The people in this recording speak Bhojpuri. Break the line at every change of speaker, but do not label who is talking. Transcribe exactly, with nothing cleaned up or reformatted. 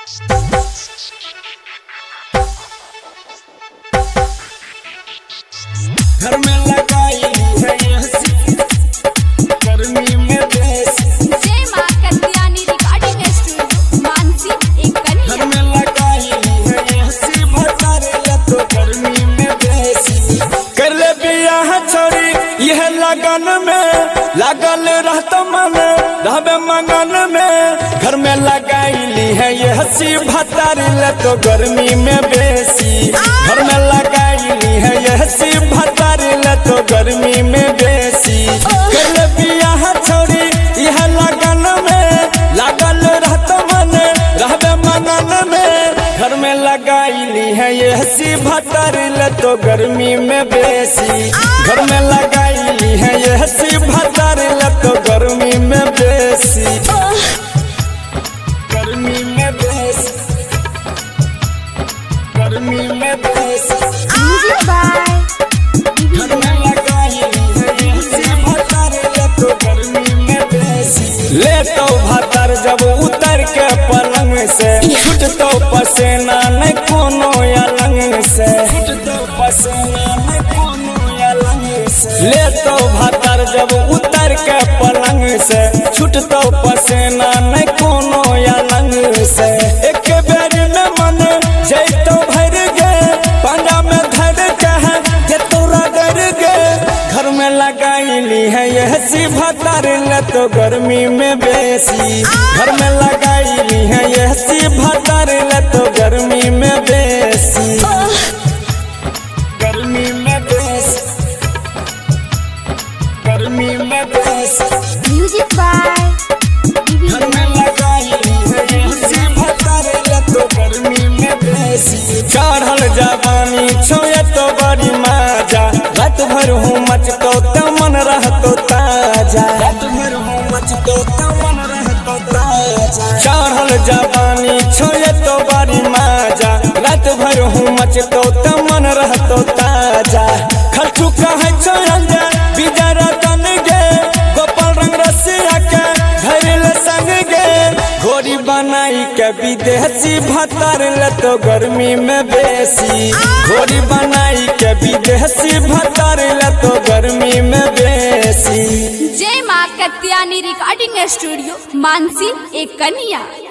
घर में लगाई है हंसी गर्मी में बेस।
जय मां कत्यानी रिकॉर्डिंग स्टूडियो मानसी एक कन्या।
घर में लगाई है हंसी भतारे तो गर्मी में बेसी। कर ले बियाह छोड़ी यह लगन में लागल रहता मन रहबे मंगन में। घर में लगाई है ये हंसी भतारे तो गर्मी में बेसी। घर में लगाई है ये हंसी भतारे तो गर्मी में बेसी। कर ले बियाह छोड़ी यह लगन में लागल रहता मन रहबे मंगन में। घर में लगाई है ये हंसी भतारे तो गर्मी में बेसी। घर में लगाई है ये हंसी भतारे तो गर्मी में बेसी। गर्मी में बेसी गर्मी में बेसी।
म्यूजिक बाय
घर में लगाई है ये हंसी भतारे तो गर्मी में बेसी। ले तो भतार जब उतर के पलंग से छूटतो पसेना नहीं कोनो अलंग से। छूटतो पसेना नहीं कोनो अलंग से। ले तो भतार जब उतर के पलंग से छूटतो पसेना नहीं कोनो अलंग से। एक बेर में मन जैतो भर गे पांडा में धर के जे तोरा डर गे। घर में लगाई है ये हंसी भतारे तो गर्मी में बेसी। घर में लगाई है ये हंसी भतारे तो गर्मी में बेसी। गर्मी में बेसी गर्मी में बेसी।
म्यूजिक बाय
घर में लगाई है ये हंसी भतारे तो गर्मी में बेसी। चढ़ल जवानी छोए तो बड़ी मजा रात भर हूँ मचतो तो मन रहतो ताजा। रात भर हूँ मचतो तो मन रहतो ताजा। चढ़ल जवानी छोए तो बड़ी मजा रात भर हूँ मचतो तो मन रहतो ताजा। खर्चू कहे चल जा बिजर तन गे गोपाल रंग रसिया के धरल संग गे। घोड़ी बनाई के विदेशी भतारे तो गर्मी में बेसी। घोड़ी बनाई के विदेशी भतारे तो गर्मी में बेसी।
जय मां कत्यानी रिकॉर्डिंग स्टूडियो मानसी एक कन्या।